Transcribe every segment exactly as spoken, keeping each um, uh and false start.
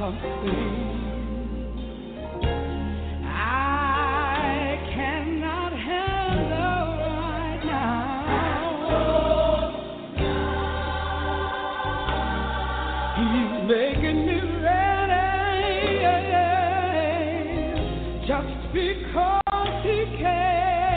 something I cannot handle right now. He's making me ready just because he can.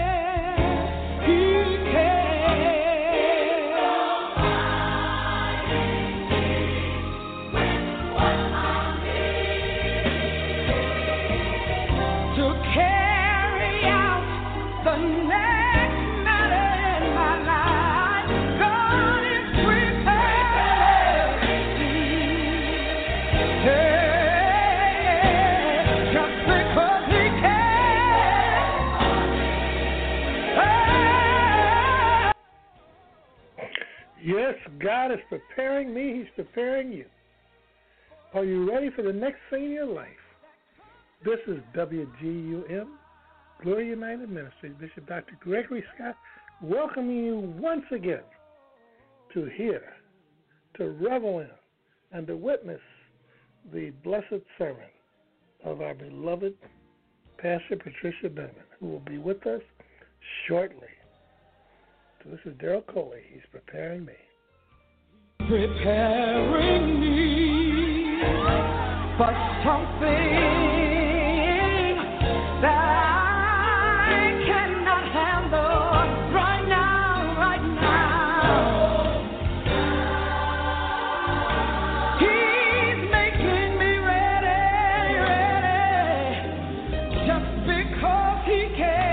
Yes, God is preparing me. He's preparing you. Are you ready for the next thing in your life? This is W G U M, Glory United Ministries. Bishop Doctor Gregory Scott welcoming you once again to hear, to revel in, and to witness the blessed sermon of our beloved Pastor Patricia Benjamin, who will be with us shortly. So this is Daryl Coley. He's preparing me. Preparing me for something that I cannot handle right now, right now. He's making me ready, ready, just because he can.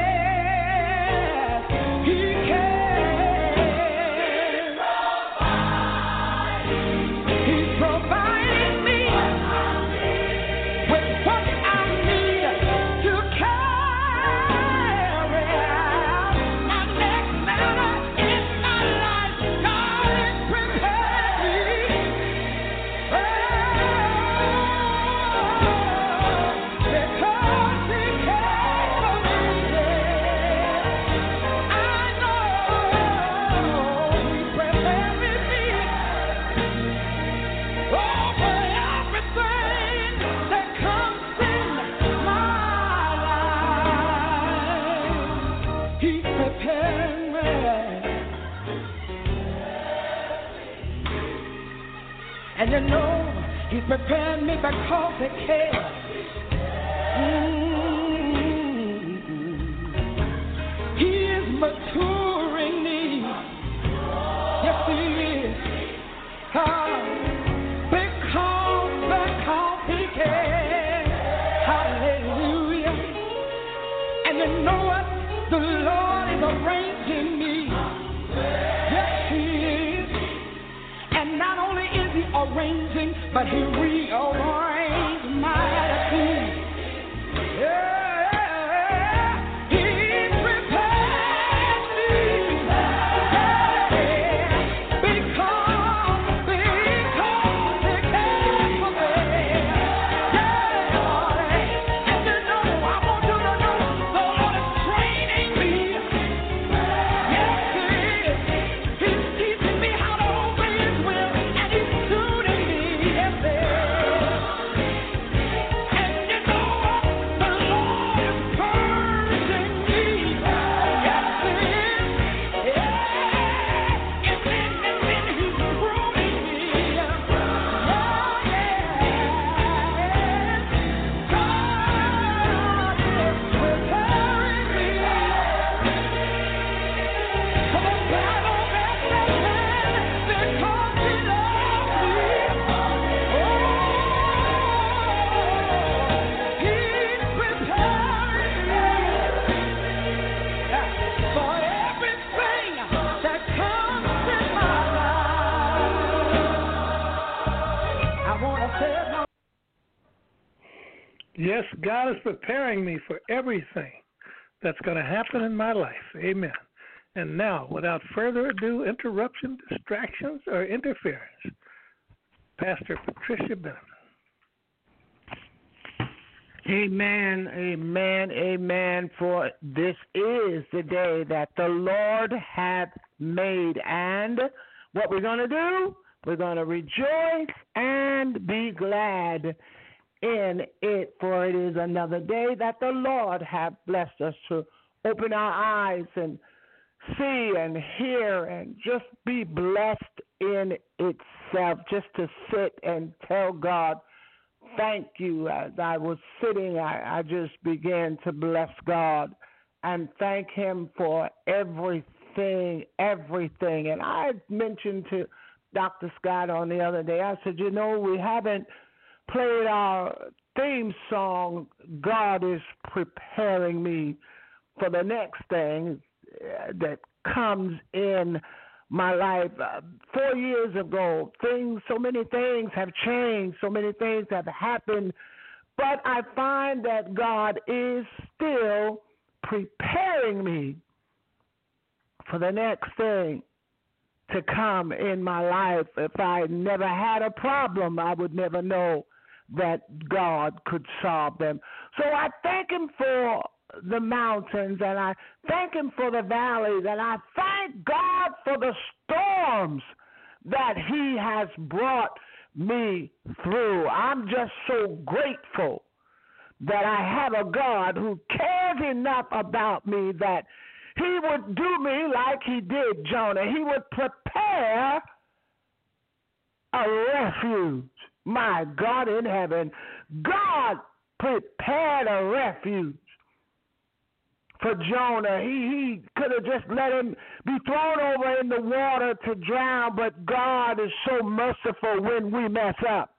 And you know, he's preparing me because he cares. Mm-hmm. He is maturing me. Yes, he is. Ah, because, because he cares. Hallelujah. And you know what? The Lord is arranging me. Yes, he is. And not only is he arranging, but he rearranged my attitude. Yeah. Yes, God is preparing me for everything that's going to happen in my life. Amen. And now, without further ado, interruption, distractions, or interference, Pastor Patricia Benjamin. Amen, amen, amen. For this is the day that the Lord hath made. And what we're going to do, we're going to rejoice and be glad in it, for it is another day that the Lord hath blessed us to open our eyes and see and hear and just be blessed in itself, just to sit and tell God, thank you. As I was sitting, I, I just began to bless God and thank him for everything, everything. And I mentioned to Doctor Scott on the other day, I said, you know, we haven't played our theme song, God is preparing me for the next thing that comes in my life. Uh, four years ago, things, so many things have changed, so many things have happened, but I find that God is still preparing me for the next thing to come in my life. If I never had a problem, I would never know that God could solve them. So I thank him for the mountains, and I thank him for the valleys, and I thank God for the storms that he has brought me through. I'm just so grateful that I have a God who cares enough about me that he would do me like he did Jonah. He would prepare a refuge. My God in heaven, God prepared a refuge for Jonah. He, he could have just let him be thrown over in the water to drown, but God is so merciful when we mess up.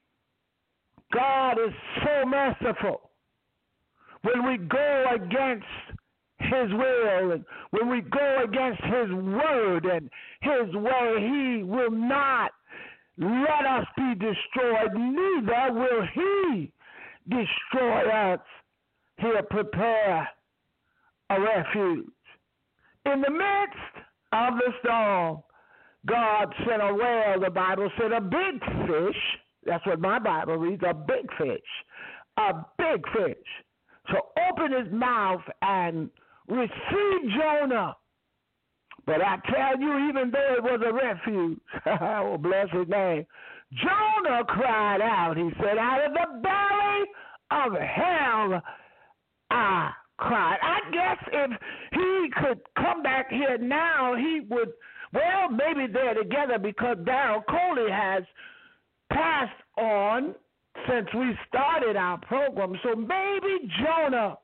God is so merciful when we go against his will, and when we go against his word and his way. He will not let us be destroyed, neither will he destroy us. He'll prepare a refuge. In the midst of the storm, God sent a whale. The Bible said a big fish. That's what my Bible reads, a big fish. A big fish. So open his mouth and receive Jonah. But I tell you, even though it was a refuge, oh, bless his name, Jonah cried out. He said, out of the belly of hell I cried. I guess if he could come back here now, he would, well, maybe they're together because Daryl Coley has passed on since we started our program. So maybe Jonah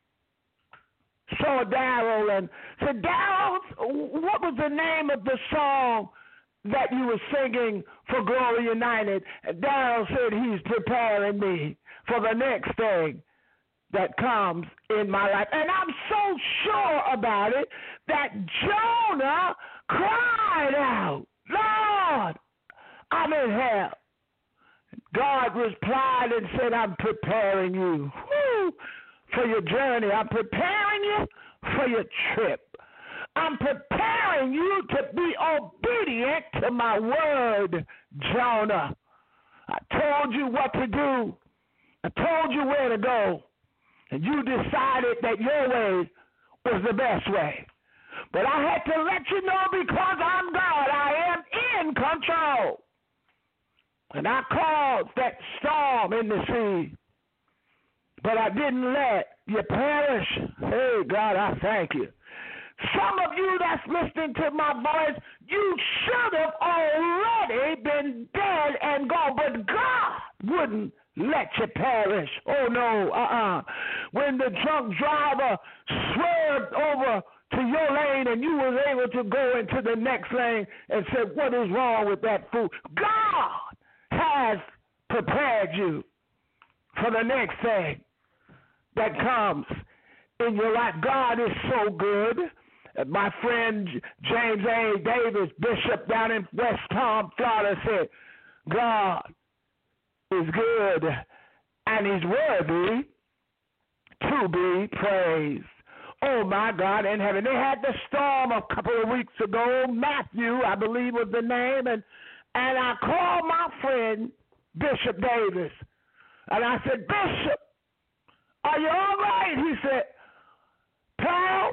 saw Daryl and said, Daryl, what was the name of the song that you were singing for Glory United? Daryl said, he's preparing me for the next thing that comes in my life. And I'm so sure about it that Jonah cried out, Lord, I'm in hell. God replied and said, I'm preparing you woo, for your journey. I'm preparing you for your trip. I'm preparing you to be obedient to my word, Jonah. I told you what to do. I told you where to go. And you decided that your way was the best way. But I had to let you know because I'm God. I am in control. And I caused that storm in the sea. But I didn't let you perish. Hey, God, I thank you. Some of you that's listening to my voice, you should have already been dead and gone. But God wouldn't let you perish. Oh, no, uh-uh. When the drunk driver swerved over to your lane and you was able to go into the next lane and said, what is wrong with that fool? God has prepared you for the next thing that comes in your life. God is so good. My friend James A. Davis, bishop down in West Palm, Florida, said, God is good and he's worthy to be praised. Oh, my God in heaven. They had the storm a couple of weeks ago. Matthew, I believe, was the name. And, and I called my friend, Bishop Davis. And I said, Bishop, are you all right? He said, Pal,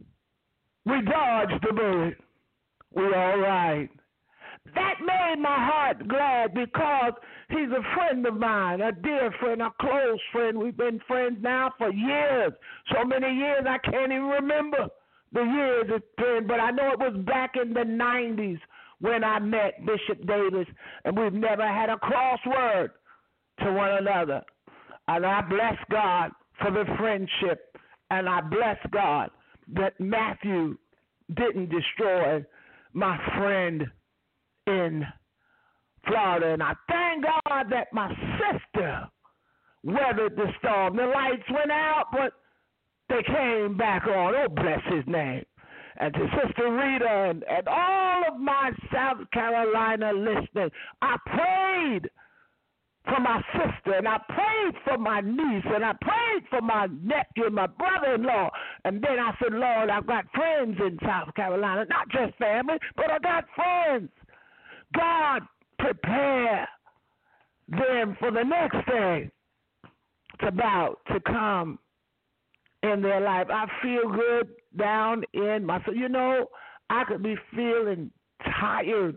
we dodged the bullet. We all right. That made my heart glad because He's a friend of mine, a dear friend, a close friend. We've been friends now for years. So many years I can't even remember the years it's been, but I know it was back in the nineties when I met Bishop Davis, and we've never had a crossword to one another. And I bless God for the friendship, and I bless God that Matthew didn't destroy my friend in Florida. And I thank God that my sister weathered the storm. The lights went out, but they came back on. Oh, bless his name. And to Sister Rita and, and all of my South Carolina listeners, I prayed for my sister, and I prayed for my niece, and I prayed for my nephew and my brother-in-law. And then I said, Lord, I've got friends in South Carolina, not just family, but I got friends. God, prepare them for the next thing that's about to come in their life. I feel good down in myself. You know, I could be feeling tired,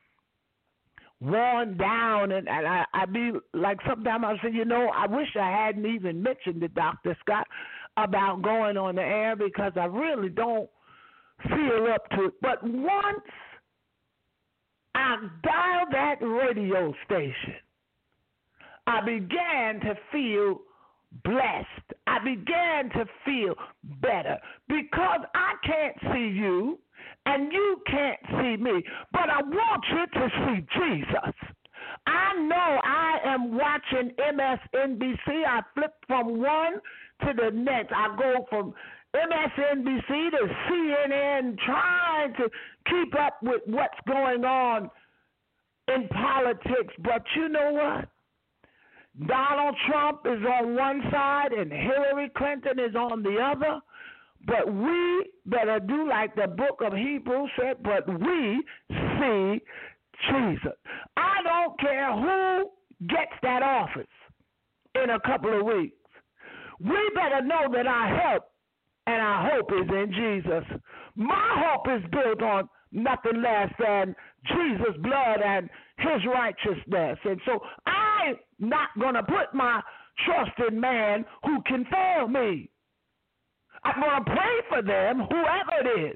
worn down, and, and I, I'd be like, sometimes I say, you know, I wish I hadn't even mentioned to Doctor Scott about going on the air because I really don't feel up to it. But once I dialed that radio station, I began to feel blessed. I began to feel better because I can't see you and you can't see me, but I want you to see Jesus. I know I am watching M S N B C. I flip from one to the next. I go from M S N B C to C N N trying to keep up with what's going on in politics. But you know what? Donald Trump is on one side and Hillary Clinton is on the other. But we better do like the book of Hebrews said, but we see Jesus. I don't care who gets that office in a couple of weeks. We better know that our help and our hope is in Jesus. My hope is built on nothing less than Jesus' blood and his righteousness. And so I'm not going to put my trust in man who can fail me. I'm going to pray for them, whoever it is.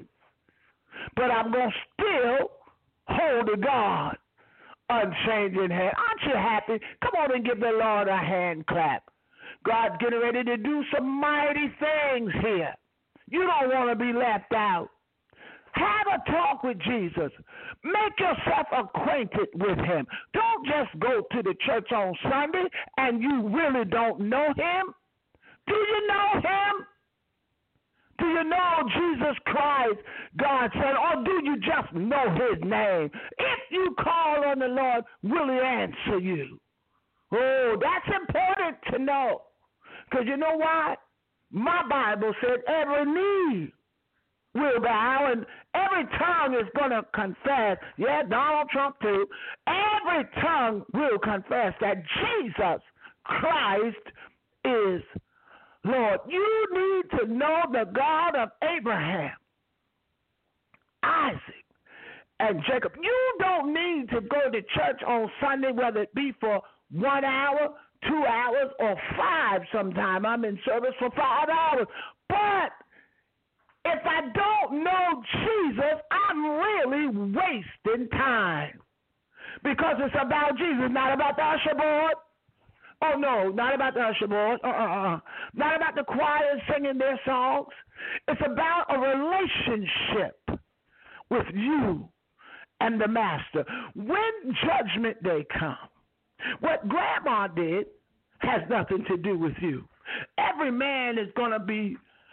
But I'm going to still hold to God unchanging hand. Aren't you happy? Come on and give the Lord a hand clap. God's getting ready to do some mighty things here. You don't want to be left out. Have a talk with Jesus. Make yourself acquainted with him. Don't just go to the church on Sunday and you really don't know him. Do you know him? Do you know Jesus Christ, God's Son, or do you just know his name? If you call on the Lord, will he answer you? Oh, that's important to know. Because you know why? My Bible said every knee will bow and every tongue is going to confess. Yeah, Donald Trump too. Every tongue will confess that Jesus Christ is Lord. You need to know the God of Abraham, Isaac, and Jacob. You don't need to go to church on Sunday, whether it be for one hour, two hours, or five sometime. I'm in service for five hours. But if I don't know Jesus, I'm really wasting time. Because it's about Jesus, not about the usher board. Oh, no, not about the usher board. Uh-uh-uh. Not about the choir singing their songs. It's about a relationship with you and the Master. When Judgment Day comes, what Grandma did has nothing to do with you. Every man is going to be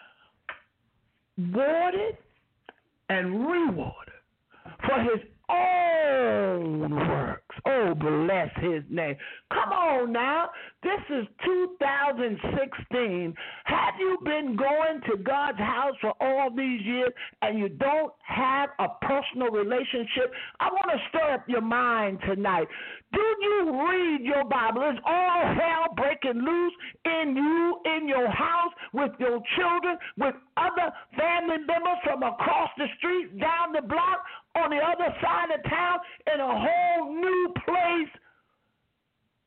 rewarded and rewarded for his own works. Oh, bless his name. Come on now. This is two thousand sixteen. Have you been going to God's house for all these years and you don't have a personal relationship? I want to stir up your mind tonight. Do you read your Bible? Is all hell breaking loose in you, in your house, with your children, with other family members from across the street, down the block, on the other side of town, in a whole new place?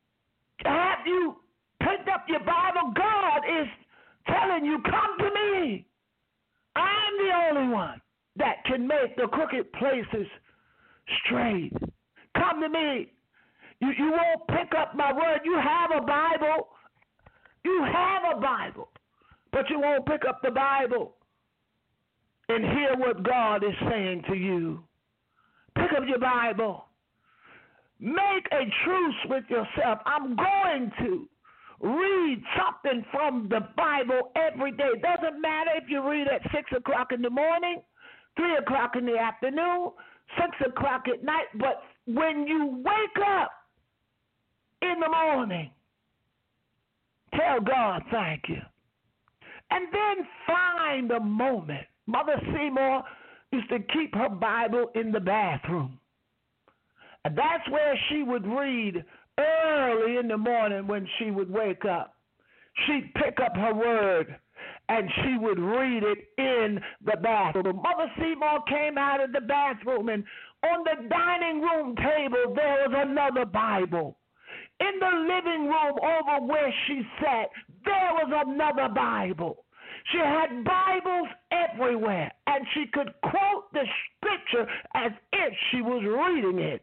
have you picked up your Bible? God is telling you, come to me. I'm the only one that can make the crooked places straight. Come to me. You, you won't pick up my word. You have a Bible. You have a Bible. But you won't pick up the Bible and hear what God is saying to you. Pick up your Bible. Make a truce with yourself. I'm going to read something from the Bible every day. It doesn't matter if you read at six o'clock in the morning, three o'clock in the afternoon, six o'clock at night. But when you wake up in the morning, tell God thank you. And then find a moment. Mother Seymour used to keep her Bible in the bathroom. And that's where she would read early in the morning when she would wake up. She'd pick up her word and she would read it in the bathroom. Mother Seymour came out of the bathroom, and on the dining room table there was another Bible. In the living room over where she sat, there was another Bible. She had Bibles everywhere, and she could quote the scripture as if she was reading it.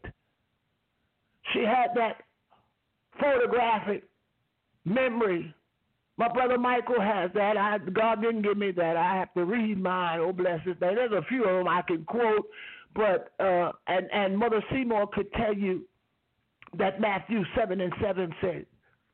She had that photographic memory. My brother Michael has that. I, God didn't give me that. I have to read mine. Oh, bless his name. There's a few of them I can quote, but uh, and and Mother Seymour could tell you that Matthew seven and seven said,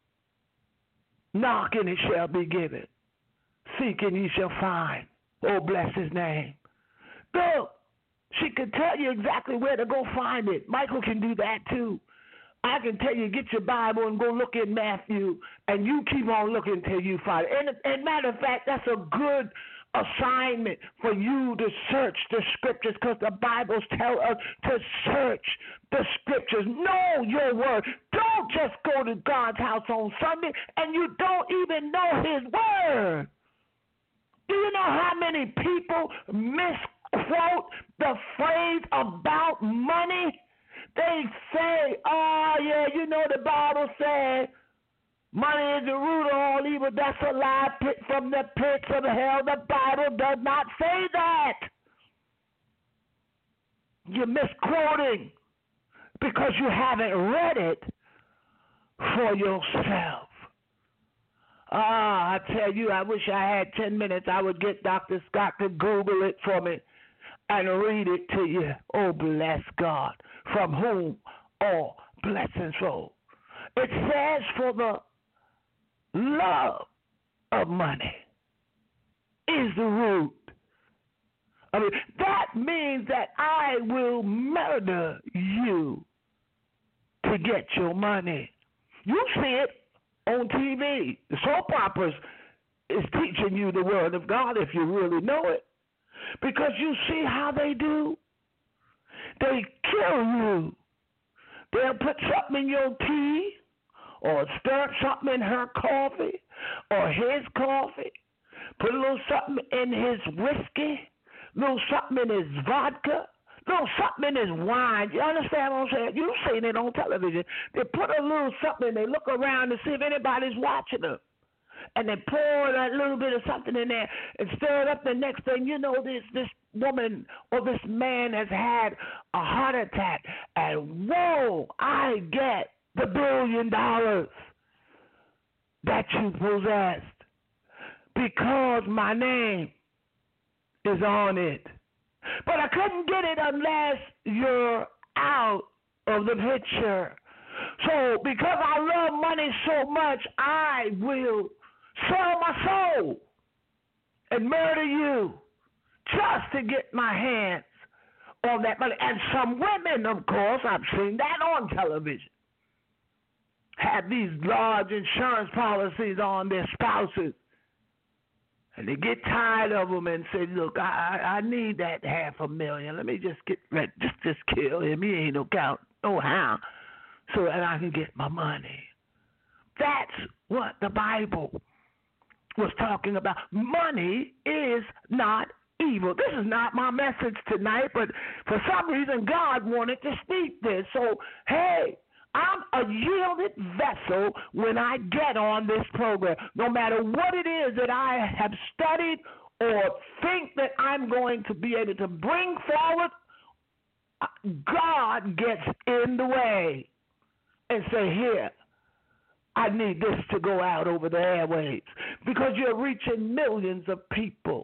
"Knock and it shall be given. Seek and ye shall find." Oh, bless his name. Go. She could tell you exactly where to go find it. Michael can do that too. I can tell you, get your Bible and go look in Matthew, and you keep on looking till you find it. And, and matter of fact, that's a good assignment for you to search the scriptures, because the Bibles tell us to search the scriptures. Know your word. Don't just go to God's house on Sunday and you don't even know his word. Do you know how many people misquote the phrase about money? They say, oh, yeah, you know the Bible said money is the root of all evil. That's a lie from the pits of hell. The Bible does not say that. You're misquoting because you haven't read it for yourself. Ah, I tell you, I wish I had ten minutes. I would get Doctor Scott to Google it for me and read it to you. Oh, bless God, from whom all blessings flow. It says, for the love of money is the root. I mean, that means that I will murder you to get your money. You see it on T V. The soap operas is teaching you the word of God if you really know it. Because you see how they do. They kill you. They'll put something in your tea or stir something in her coffee or his coffee. Put a little something in his whiskey, a little something in his vodka, a little something in his wine. You understand what I'm saying? You've seen it on television. They put a little something, they look around to see if anybody's watching them. And they pour that little bit of something in there and stir it up. The next thing you know, this this woman or this man has had a heart attack. And whoa, I get the billion dollars that you possessed because my name is on it. But I couldn't get it unless you're out of the picture. So because I love money so much, I will sell my soul and murder you just to get my hands on that money. And some women, of course, I've seen that on television, have these large insurance policies on their spouses. And they get tired of them and say, look, I, I need that half a million. Let me just get ready. Just, just kill him. He ain't no count, no how, so that I can get my money. That's what the Bible was talking about. Money is not evil. This is not my message tonight, but for some reason God wanted to speak this. So, hey, I'm a yielded vessel when I get on this program. No matter what it is that I have studied or think that I'm going to be able to bring forward, God gets in the way and say, here, I need this to go out over the airwaves, because you're reaching millions of people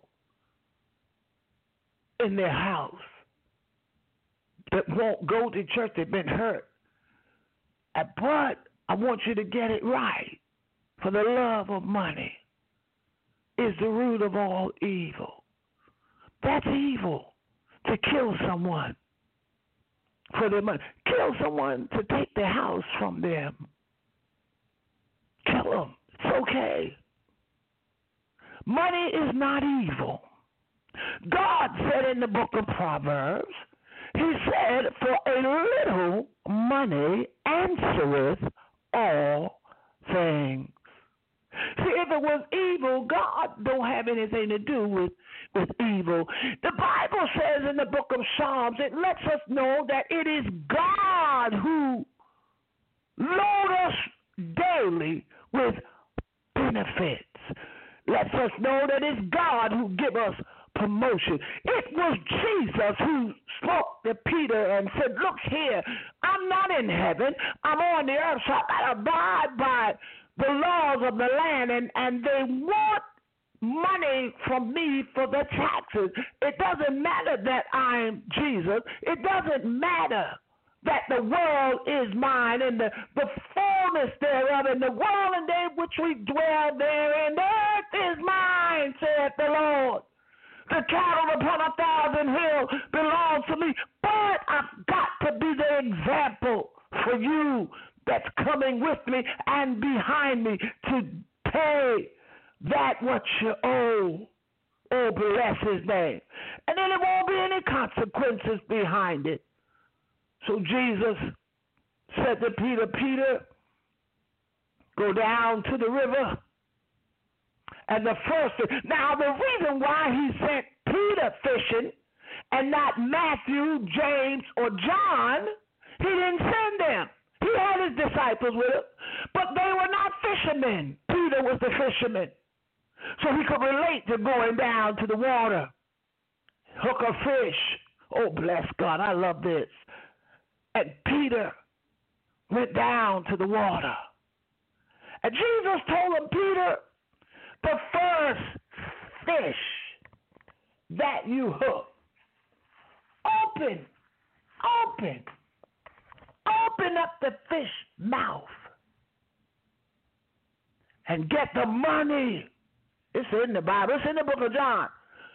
in their house that won't go to church. They've been hurt. But I want you to get it right. For the love of money is the root of all evil. That's evil, to kill someone for their money. Kill someone to take their house from them. Kill them. It's okay. Money is not evil. God said in the book of Proverbs, he said, for a little money answereth all things. See, if it was evil, God don't have anything to do with, with evil. The Bible says in the book of Psalms, it lets us know that it is God who loads us daily with benefits. Lets us know that it's God who gives us promotion. It was Jesus who spoke to Peter and said, look here, I'm not in heaven. I'm on the earth, so I got to abide by the laws of the land, and, and they want money from me for the taxes. It doesn't matter that I'm Jesus. It doesn't matter that the world is mine and the, the fullness thereof, and the world in they which we dwell therein. The earth is mine, saith the Lord. The cattle upon a thousand hills belongs to me. But I've got to be the example for you that's coming with me and behind me to pay that what you owe. Oh, bless his name. And then there won't be any consequences behind it. So Jesus said to Peter, Peter, go down to the river. And the first, now the reason why he sent Peter fishing and not Matthew, James, or John, he didn't send them. He had his disciples with him, but they were not fishermen. Peter was the fisherman. So he could relate to going down to the water, hook a fish. Oh, bless God, I love this. And Peter went down to the water. And Jesus told him, Peter, the first fish that you hook, open, open, open up the fish mouth and get the money. It's in the Bible. It's in the book of John.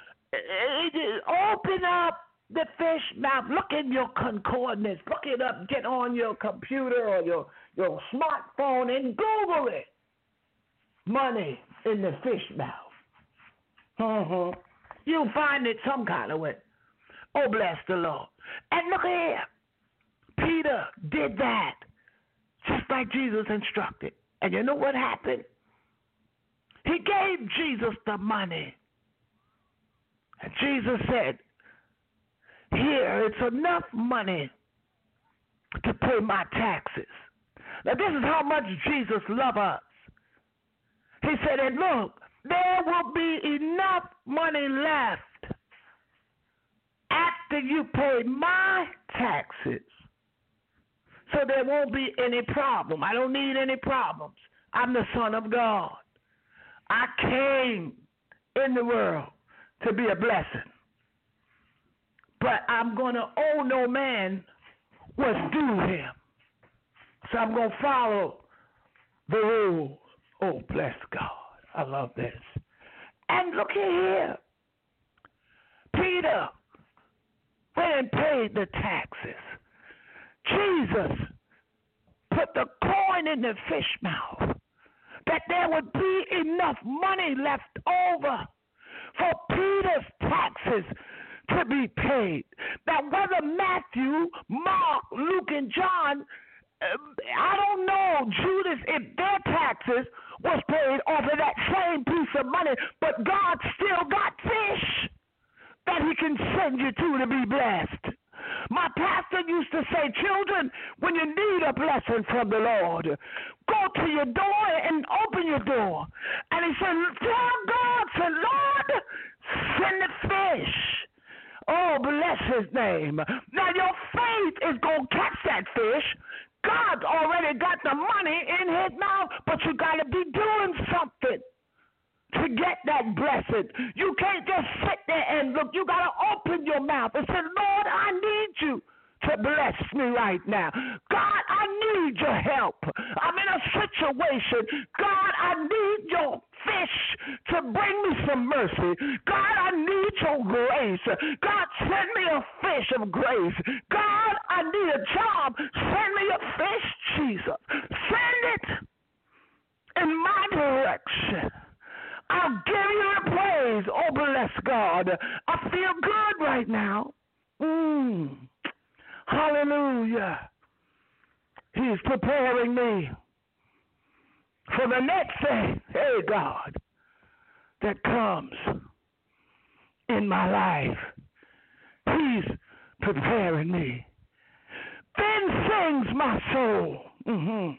Open up the fish mouth. Look in your concordance. Look it up. Get on your computer or your, your smartphone and Google it. Money in the fish mouth. Uh-huh. You'll find it some kind of way. Oh, bless the Lord. And look here. Peter did that just like Jesus instructed. And you know what happened? He gave Jesus the money. And Jesus said, here, it's enough money to pay my taxes. Now, this is how much Jesus loves us. He said, and look, there will be enough money left after you pay my taxes. So there won't be any problem. I don't need any problems. I'm the Son of God. I came in the world to be a blessing. But I'm going to owe no man what's due him. So I'm going to follow the rules. Oh, bless God. I love this. And look here. Peter went and paid the taxes. Jesus put the coin in the fish mouth that there would be enough money left over for Peter's taxes to be paid. Now, whether Matthew, Mark, Luke, and John, uh, I don't know, Judas, if their taxes was paid off of that same piece of money, but God still got fish that he can send you to to be blessed. My pastor used to say, children, when you need a blessing from the Lord, go to your door and open your door. And he said, tell God, say, Lord, send the fish. Oh, bless his name. Now, your faith is going to catch that fish. God's already got the money in his mouth, but you got to be doing something to get that blessing. You can't just sit there and look. You got to open your mouth and say, Lord, I need you to bless me right now. God, I need your help. I'm in a situation. God, I need your fish to bring me some mercy. God, I need your grace. God, send me a fish of grace. God, I need a job. Send me a fish, Jesus. Send it in my direction. I'll give you the praise. Oh, bless God. I feel good right now. Mm. Hallelujah. He's preparing me for the next thing, hey, God, that comes in my life. He's preparing me. Then sings my soul, mm-hmm.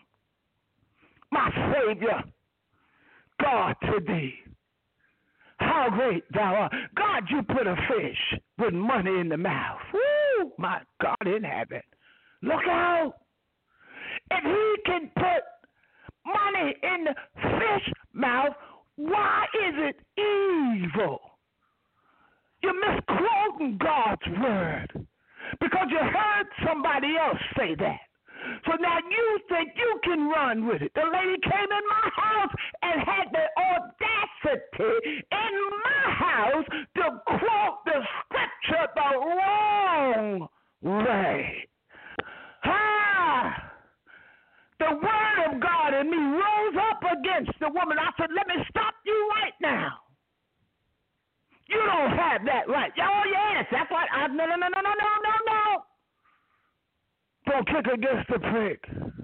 my Savior, God, to thee. How great thou art. God, you put a fish with money in the mouth. Woo, my God in heaven. Look out. If he can put money in the fish mouth, why is it evil? You're misquoting God's word because you heard somebody else say that. So now you think you can run with it. The lady came in my house and had the audacity in my house to quote the scripture the wrong way. Ah! The word of God in me rose up against the woman. I said, let me stop you right now. You don't have that right. Oh, yes, that's what I, no, no, no, no, no, no, no, no. Don't kick against the prick.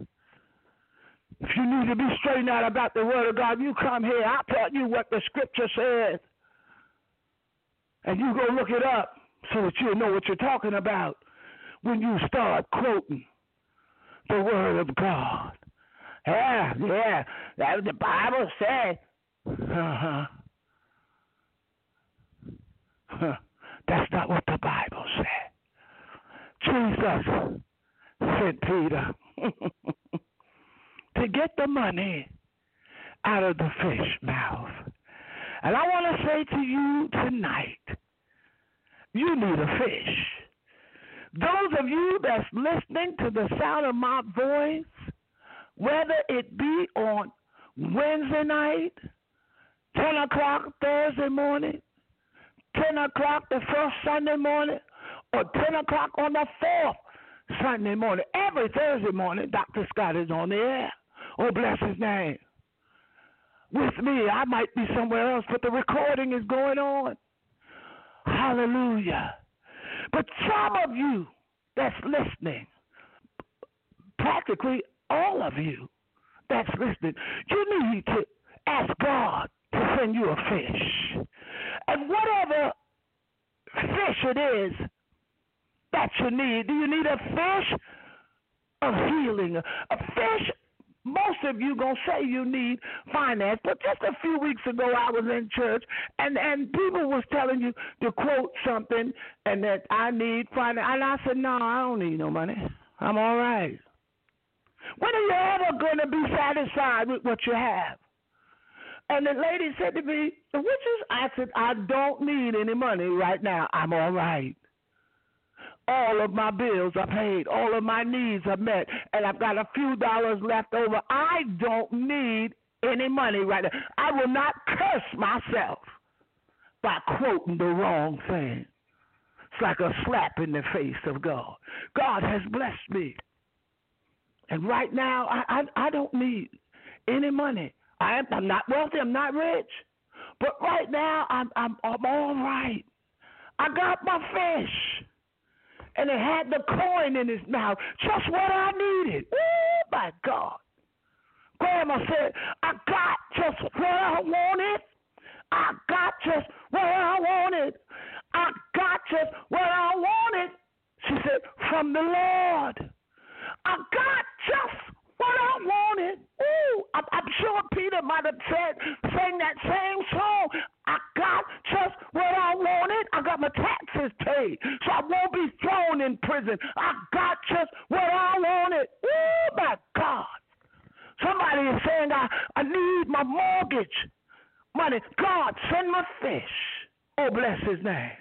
If you need to be straightened out about the word of God, you come here. I'll tell you what the scripture says. And you go look it up so that you'll know what you're talking about when you start quoting the word of God. Yeah, yeah, that's what the Bible said. Uh-huh. Huh. That's not what the Bible said. Jesus sent Peter to get the money out of the fish mouth. And I want to say to you tonight, you need a fish. Those of you that's listening to the sound of my voice, whether it be on Wednesday night, ten o'clock Thursday morning, ten o'clock the first Sunday morning, or ten o'clock on the fourth Sunday morning. Every Thursday morning, Doctor Scott is on the air. Oh, bless his name. With me, I might be somewhere else, but the recording is going on. Hallelujah. But some of you that's listening, practically all of you that's listening, you need to ask God to send you a fish. And whatever fish it is that you need, do you need a fish of healing? A fish, most of you going to say you need finance, but just a few weeks ago I was in church and, and people was telling you to quote something and that I need finance. And I said, no, I don't need no money. I'm all right. When are you ever going to be satisfied with what you have? And the lady said to me, which is, I said, I don't need any money right now. I'm all right. All of my bills are paid. All of my needs are met. And I've got a few dollars left over. I don't need any money right now. I will not curse myself by quoting the wrong thing. It's like a slap in the face of God. God has blessed me. And right now, I, I, I don't need any money. I am, I'm not wealthy. I'm not rich. But right now, I'm, I'm, I'm all right. I got my fish. And it had the coin in his mouth, just what I needed. Oh, my God. Grandma said, I got just what I wanted. I got just what I wanted. I got just what I wanted. She said, from the Lord. I got just what I wanted. Ooh, I'm, I'm sure Peter might have said, sang that same song. I got just what I wanted. I got my taxes paid, so I won't be thrown in prison. I got just what I wanted. Ooh, my God. Somebody is saying, I, I need my mortgage money. God, send my fish. Oh, bless his name.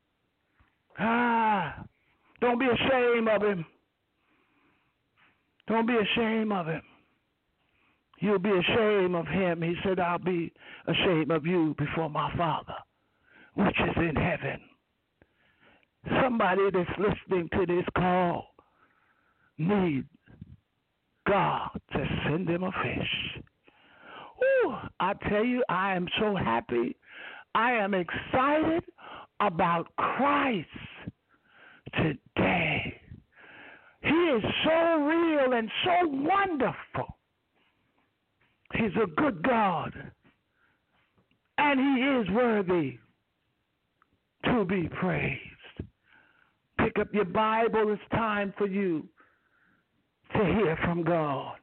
Ah, don't be ashamed of him. Don't be ashamed of him. You'll be ashamed of him. He said, I'll be ashamed of you before my Father, which is in heaven. Somebody that's listening to this call need God to send them a fish. Ooh, I tell you, I am so happy. I am excited about Christ today. He is so real and so wonderful. He's a good God, and he is worthy to be praised. Pick up your Bible. It's time for you to hear from God.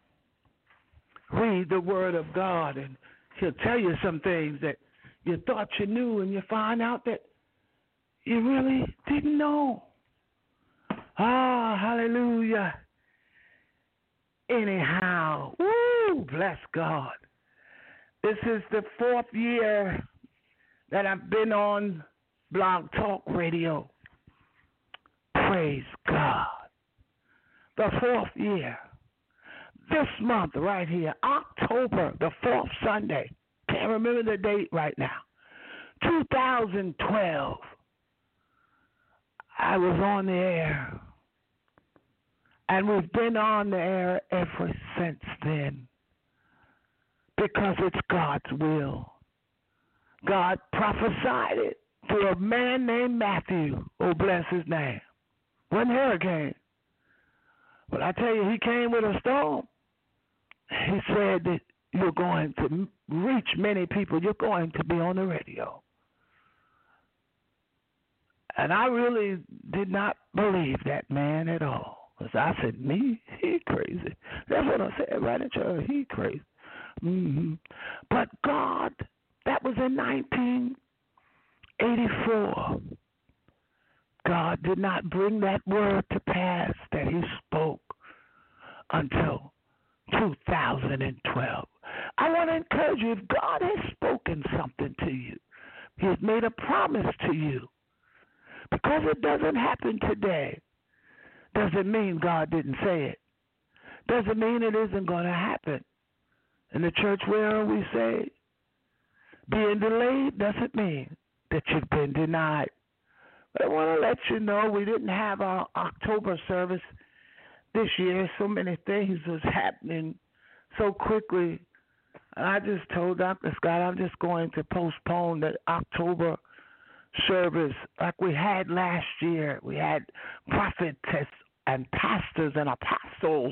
Read the Word of God, and he'll tell you some things that you thought you knew, and you find out that you really didn't know. Ah, hallelujah. Anyhow, woo, bless God. This is the fourth year that I've been on Blog Talk Radio. Praise God. The fourth year. This month right here, October, the fourth Sunday. Can't remember the date right now. two thousand twelve. I was on the air. And we've been on the air ever since then because it's God's will. God prophesied it to a man named Matthew. Oh, bless his name. One hurricane. But I tell you, he came with a storm. He said that you're going to reach many people. You're going to be on the radio. And I really did not believe that man at all. Because I said, me? He crazy. That's what I said right in church. He crazy. Mm-hmm. But God, that was in nineteen eighty-four. God did not bring that word to pass that he spoke until two thousand twelve. I want to encourage you, if God has spoken something to you, he has made a promise to you, because it doesn't happen today, doesn't mean God didn't say it. Doesn't mean it isn't going to happen. In the church where we say, being delayed doesn't mean that you've been denied. But I want to let you know we didn't have our October service this year. So many things was happening so quickly. And I just told Doctor Scott, I'm just going to postpone the October service like we had last year. We had prophetess and pastors and apostles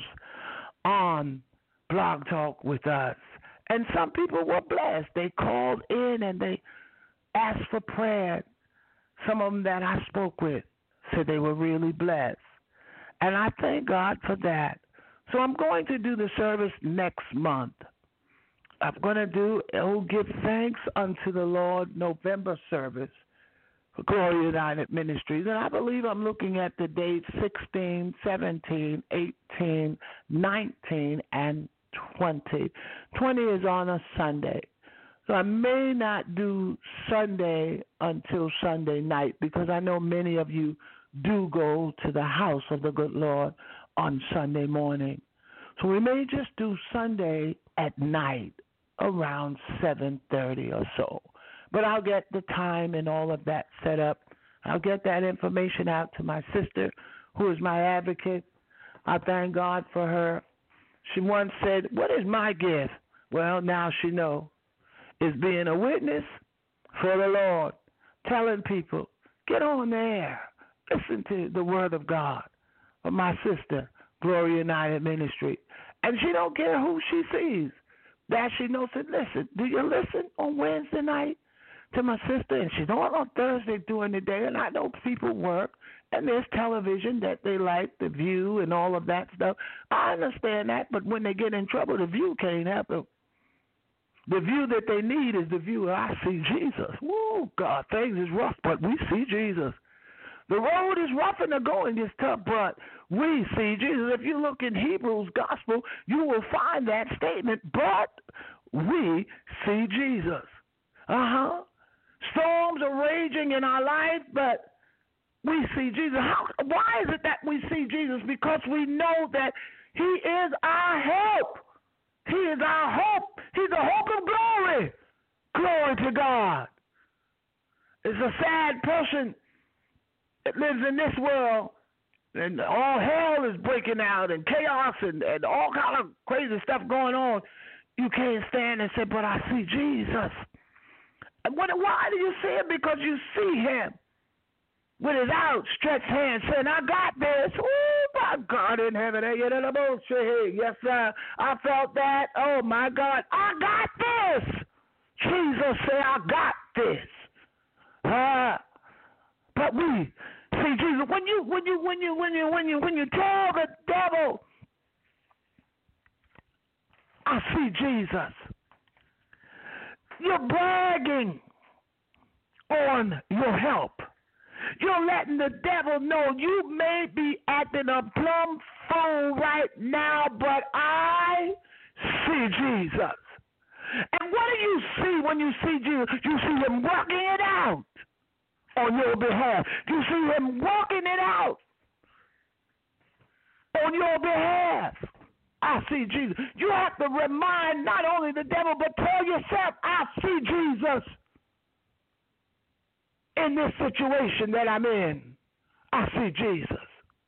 on Blog Talk with us. And some people were blessed. They called in and they asked for prayer. Some of them that I spoke with said they were really blessed. And I thank God for that. So I'm going to do the service next month. I'm going to do, oh, give thanks unto the Lord, November service for Glory United Ministries. And I believe I'm looking at the dates sixteen, seventeen, eighteen, nineteen, and twenty. twenty is on a Sunday. So I may not do Sunday until Sunday night, because I know many of you do go to the house of the good Lord on Sunday morning. So we may just do Sunday at night around seven thirty or so. But I'll get the time and all of that set up. I'll get that information out to my sister, who is my advocate. I thank God for her. She once said, what is my gift? Well, now she knows. Is being a witness for the Lord, telling people, get on there, listen to the word of God of my sister, Glory United Ministry. And she don't care who she sees. That she knows, said, listen, do you listen on Wednesday night? to my sister, and she's on on Thursday during the day, and I know people work, and there's television that they like, The View and all of that stuff. I understand that, but when they get in trouble, The View can't help them. The view that they need is the view I see Jesus. Whoa, God, things is rough, but we see Jesus. The road is rough and the going is tough, but we see Jesus. If you look in Hebrews gospel, you will find that statement, but we see Jesus. Uh-huh. Storms are raging in our life, but we see Jesus. How, why is it that we see Jesus? Because we know that he is our help. He is our hope. He's the hope of glory. Glory to God. It's a sad person that lives in this world, and all hell is breaking out, and chaos, and, and all kind of crazy stuff going on. You can't stand and say, but I see Jesus. And what, why do you see him? Because you see him with his outstretched hand saying, I got this. Oh, my God in heaven. Yes, sir. I felt that. Oh, my God. I got this. Jesus said, I got this. Uh, but we see Jesus. When you, when you, when you, when you, when you, when you tell the devil, I see Jesus, you're bragging on your help. You're letting the devil know you may be acting a plumb fool right now, but I see Jesus. And what do you see when you see Jesus? You see him working it out on your behalf. You see him working it out on your behalf. I see Jesus. You have to remind not only the devil, but tell yourself, I see Jesus. In this situation that I'm in, I see Jesus.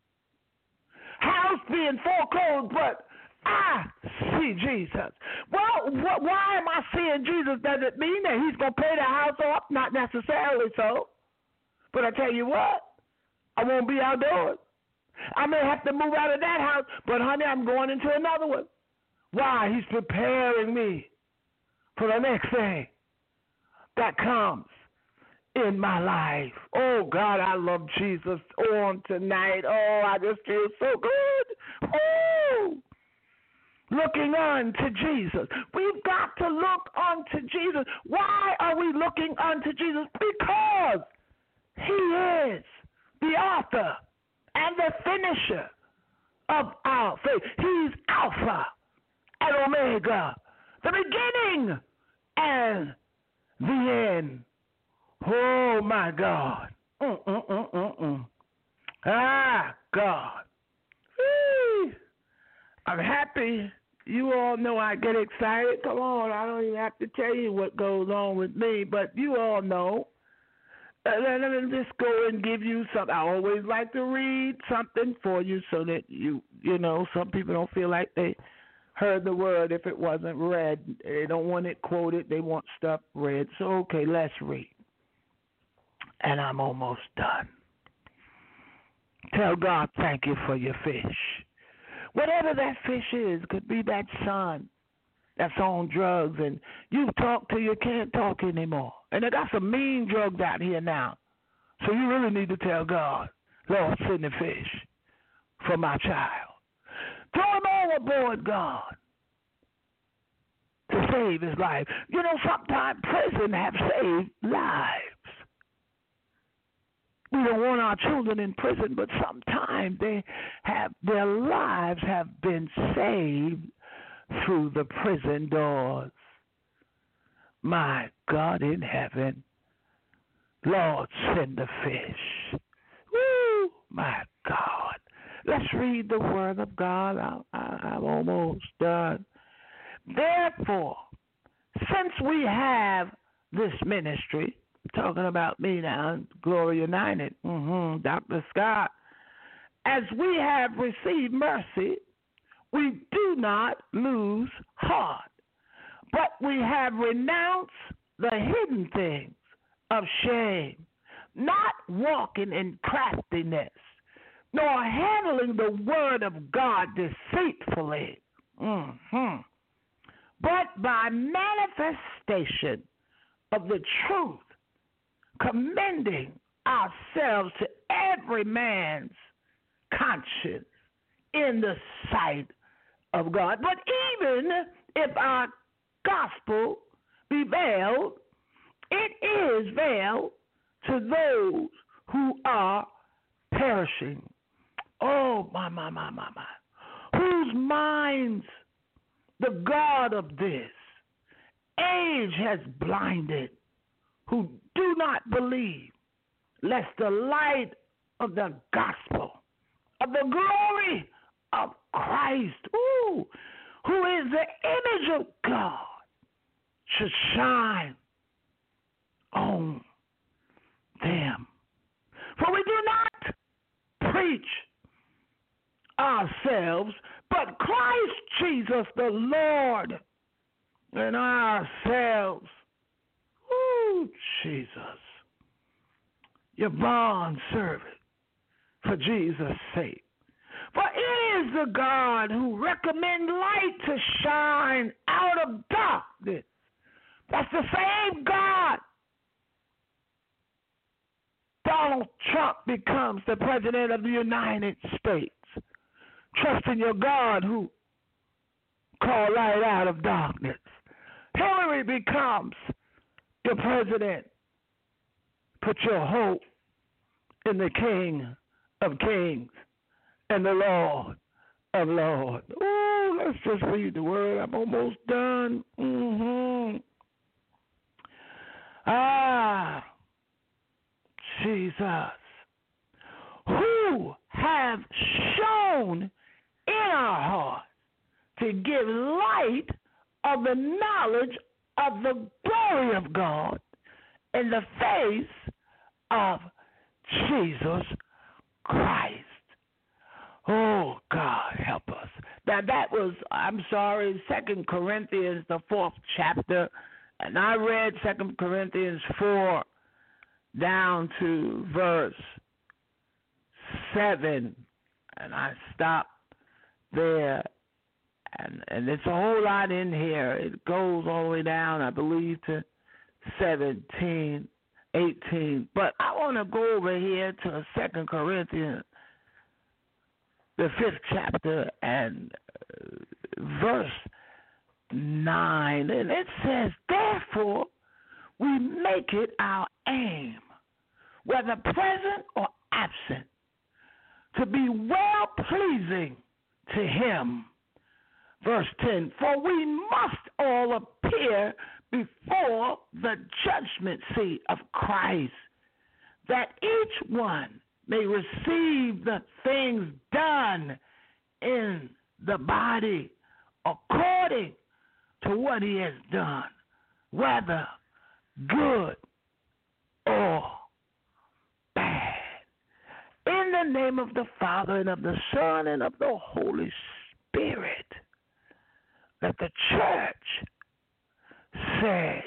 House being foreclosed, but I see Jesus. Well, wh- why am I seeing Jesus? Does it mean that he's going to pay the house off? Not necessarily so. But I tell you what, I won't be outdoors. I may have to move out of that house, but honey, I'm going into another one. Why? He's preparing me for the next thing that comes in my life. Oh, God, I love Jesus on tonight. Oh, I just feel so good. Oh, looking unto Jesus. We've got to look unto Jesus. Why are we looking unto Jesus? Because he is the author and the finisher of our faith. He's Alpha and Omega, the beginning and the end. Oh, my God. Mm, mm, mm, mm, mm. Ah, God. Whee. I'm happy. You all know I get excited. Come on, I don't even have to tell you what goes on with me, but you all know. Uh, let me just go and give you something. I always like to read something for you so that you, you know, some people don't feel like they heard the word if it wasn't read. They don't want it quoted. They want stuff read. So, okay, let's read. And I'm almost done. Tell God thank you for your fish. Whatever that fish is, could be that son that's on drugs, and you talk till you can't talk anymore. And they got some mean drugs out here now. So you really need to tell God, Lord, send the fish for my child. Throw him overboard, God, to save his life. You know, sometimes prison have saved lives. We don't want our children in prison, but sometimes they have their lives have been saved through the prison doors. My God in heaven, Lord, send the fish. Woo, my God. Let's read the word of God. I, I, I'm almost done. Therefore, since we have this ministry, talking about me now, Glory United, mm-hmm, Doctor Scott, as we have received mercy, we do not lose heart, but we have renounced the hidden things of shame, not walking in craftiness, nor handling the word of God deceitfully, mm-hmm, but by manifestation of the truth, commending ourselves to every man's conscience in the sight of God. But even if our gospel be veiled, it is veiled to those who are perishing. Oh, my, my, my, my, my. Whose minds the God of this age has blinded, who do not believe, lest the light of the gospel, of the glory of Christ, ooh, who is the image of God, should shine on them. For we do not preach ourselves, but Christ Jesus the Lord, and ourselves, ooh, Jesus, your bond servant for Jesus' sake. For it is the God who recommends light to shine out of darkness. That's the same God. Donald Trump becomes the president of the United States. Trust in your God who called light out of darkness. Hillary becomes your president. Put your hope in the King of Kings and the Lord of Lords. Oh, let's just read the word. I'm almost done. Mm-hmm. Ah, Jesus, who have shown in our hearts to give light of the knowledge of the glory of God in the face of Jesus Christ. Oh, God, help us. Now, that was, I'm sorry, Second Corinthians, the fourth chapter, and I read Second Corinthians four down to verse seven, and I stopped there. And, and it's a whole lot in here. It goes all the way down, I believe, to seventeen, eighteen. But I want to go over here to Second Corinthians, the fifth chapter, and uh, verse nine. And it says, therefore, we make it our aim, whether present or absent, to be well-pleasing to him. Verse ten, for we must all appear before the judgment seat of Christ, that each one may receive the things done in the body according to what he has done, whether good or bad. In the name of the Father, and of the Son, and of the Holy Spirit, let the church say,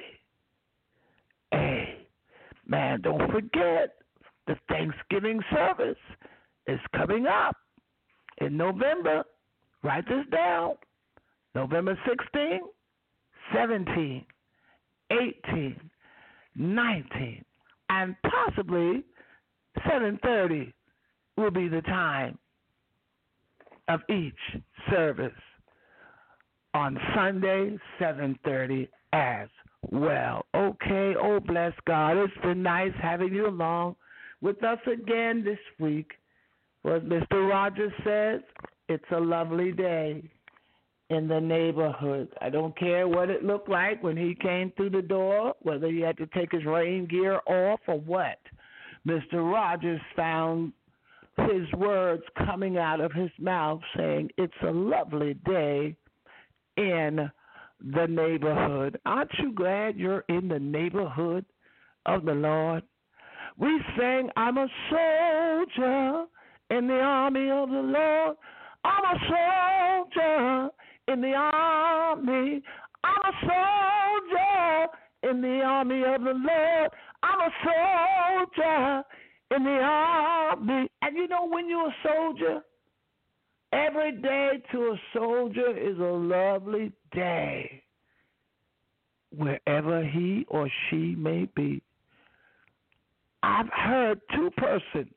amen. Don't forget, the Thanksgiving service is coming up in November. Write this down. November sixteenth, seventeenth, eighteenth, nineteenth, and possibly seven thirty will be the time of each service. On Sunday, seven thirty as well. Okay, oh bless God. It's been nice having you along with us again this week. What Mister Rogers says, it's a lovely day in the neighborhood. I don't care what it looked like when he came through the door, whether he had to take his rain gear off or what. Mister Rogers found his words coming out of his mouth saying, it's a lovely day in the neighborhood. Aren't you glad you're in the neighborhood of the Lord? We sang, I'm a soldier in the army of the Lord. I'm a soldier in the army. I'm a soldier in the army of the Lord. I'm a soldier in the army. And you know, when you're a soldier, every day to a soldier is a lovely day, wherever he or she may be. I've heard two persons.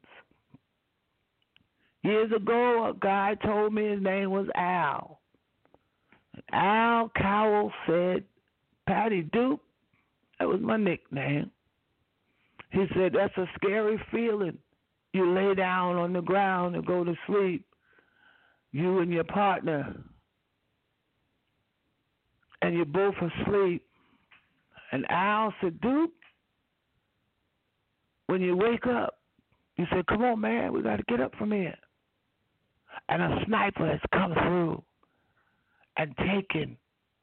Years ago, a guy told me his name was Al. Al Cowell said, Patty Duke, that was my nickname. He said, that's a scary feeling. You lay down on the ground and go to sleep, you and your partner, and you're both asleep. And Al said, Duke, when you wake up, you say, come on, man, we got to get up from here. And a sniper has come through and taken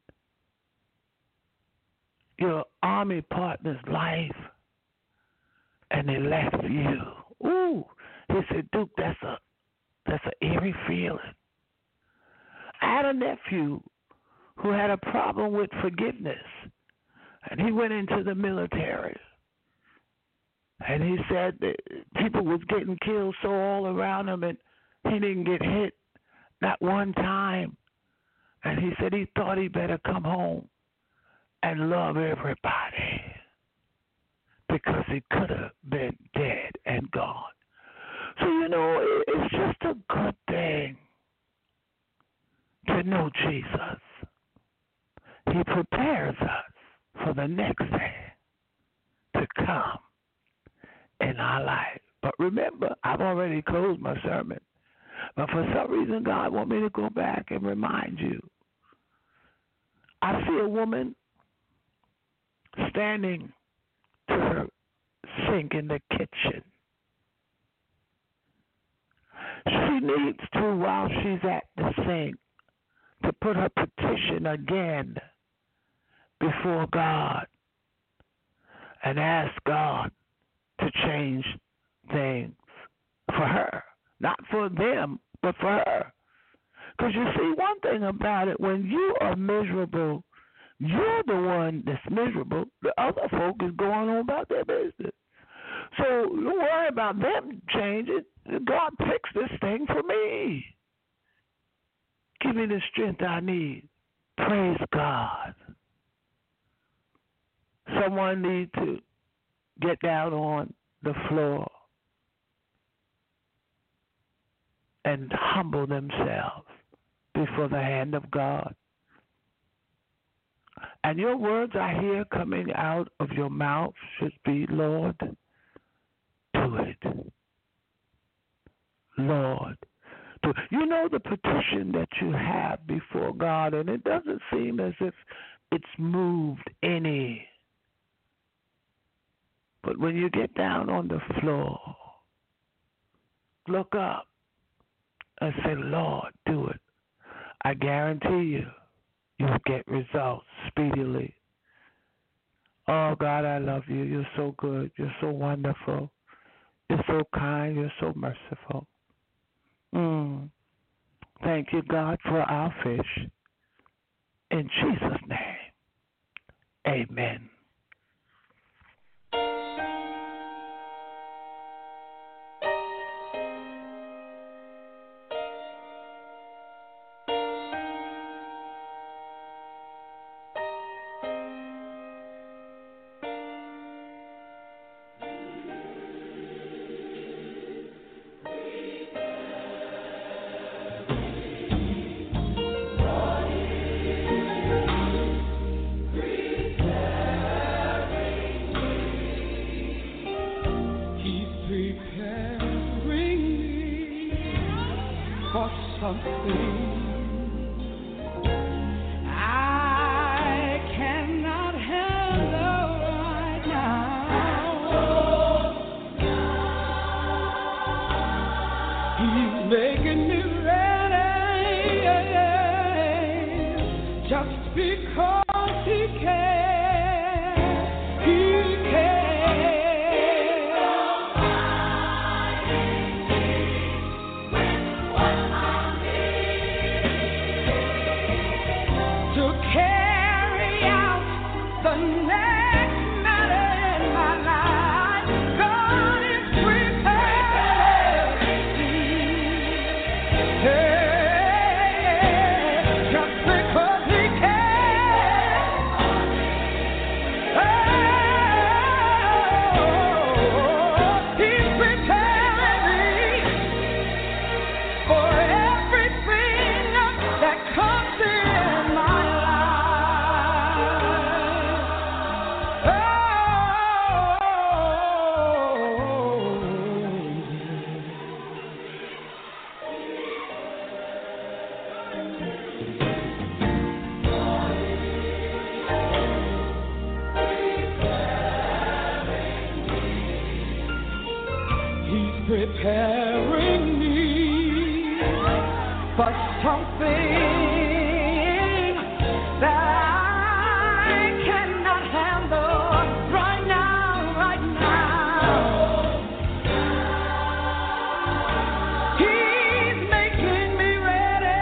your army partner's life, and they left you. Ooh, he said, Duke, that's a that's an eerie feeling. I had a nephew who had a problem with forgiveness, and he went into the military. And he said that people was getting killed so all around him, and he didn't get hit not one time. And he said he thought he better come home and love everybody because he could have been dead and gone. So, you know, it's just a good thing to know Jesus. He prepares us for the next thing to come in our life. But remember, I've already closed my sermon. But for some reason, God wants me to go back and remind you. I see a woman standing to her sink in the kitchen. She needs to, while she's at the sink, to put her petition again before God and ask God to change things for her. Not for them, but for her. Because you see, one thing about it, when you are miserable, you're the one that's miserable. The other folk is going on about their business. So don't worry about them changing. God fix this thing for me. Give me the strength I need. Praise God. Someone needs to get down on the floor and humble themselves before the hand of God. And your words I hear coming out of your mouth should be, Lord, do it. Lord, do it. You know the petition that you have before God, and it doesn't seem as if it's moved any. But when you get down on the floor, look up and say, Lord, do it. I guarantee you, you'll get results speedily. Oh, God, I love you. You're so good. You're so wonderful. You're so kind. You're so merciful. Mm. Thank you, God, for our fish. In Jesus' name, amen. Just because he can. for something that I cannot handle right now, right now. He's making me ready,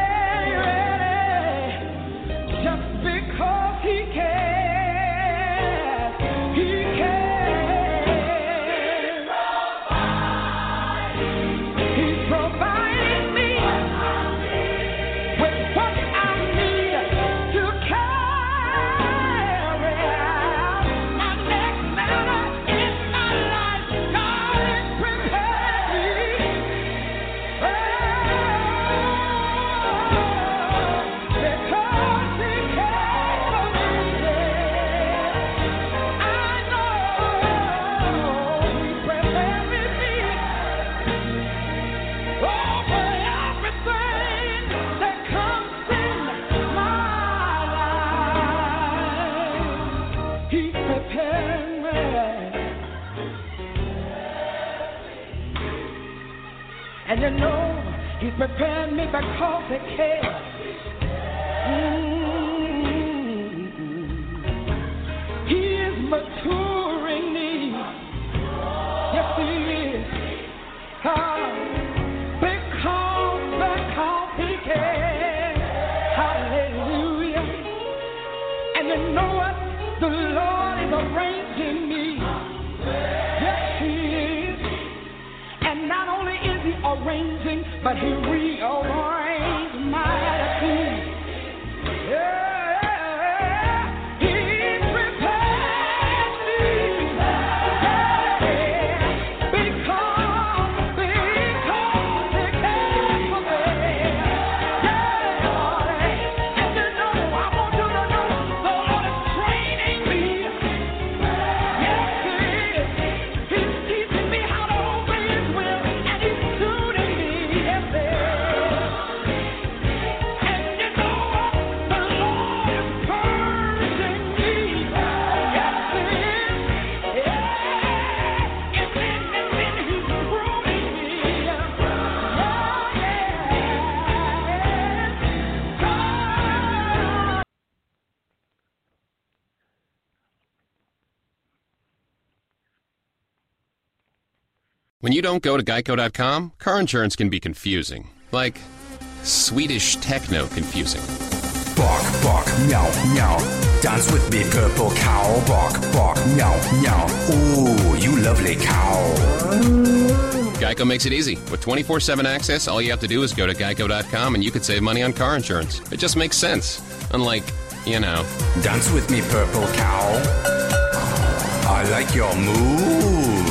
ready, just because he cares, he cares. He's providing me with what I need to carry out my next matter in my life. God has prepared me. Oh, because he cares for me. I know he's preparing me. Oh, for everything that comes in my life, he's preparing me. And you know, he's preparing me because he cares. Mm. He is maturing me. Yes, he is. Ah, because, because he cares. Hallelujah. And you know what? The Lord is arranging me. Yes, he is. And not only is he arranging, but he rearranged my attitude. Yeah, he prepared me. Yeah, because, because he cares for me. Yeah, and you know, I want you to know the Lord is training me. Yes, he is. He's teaching me how to obey his will, and he's tuning me. Yes, he is. And you know what? The Lord is purging me. Yes, he is. Yeah. And then, and then he's pruning me. Oh, yeah. God. When you don't go to geico dot com, car insurance can be confusing. Like Swedish techno confusing. Bark, bark, meow, meow. Dance with me, purple cow. Bark, bark, meow, meow. Ooh, you lovely cow. Geico makes it easy. With twenty-four seven access, all you have to do is go to geico dot com and you could save money on car insurance. It just makes sense. Unlike, you know. Dance with me, purple cow. I like your moves.